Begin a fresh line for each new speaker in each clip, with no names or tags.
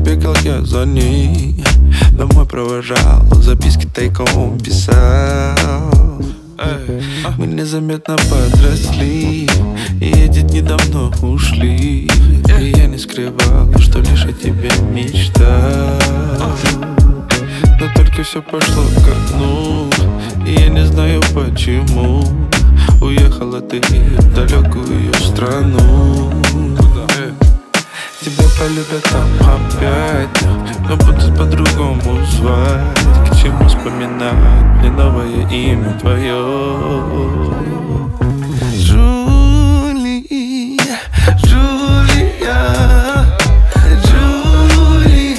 бегал я за ней, домой провожал, записки тайком писал. Мы незаметно подросли, и эти дни давно ушли. И я не скрывал, что лишь о тебе мечтал. Но только все пошло ко дну, и я не знаю почему. Уехала ты в далекую страну. Тебя полюбят там опять, но будут по-другому звать. К чему вспоминать мне новое имя твое? Джули, Джулия, Джули,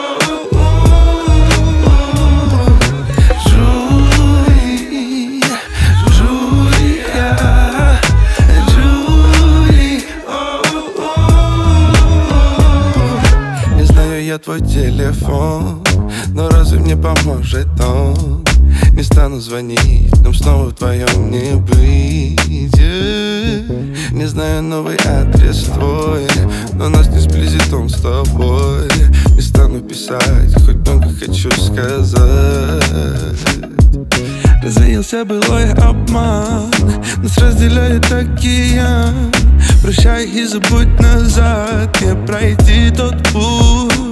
Джули, Джулия, Джули. Не знаю я твой телефон, но разве мне поможет он? Не стану звонить, нам снова вдвоем не быть. Не знаю новый адрес твой, но нас не сблизит он с тобой. Не стану писать, хоть много хочу сказать. Развеялся былой обман, нас разделяет океан. Прощай и забудь назад, не пройти тот путь.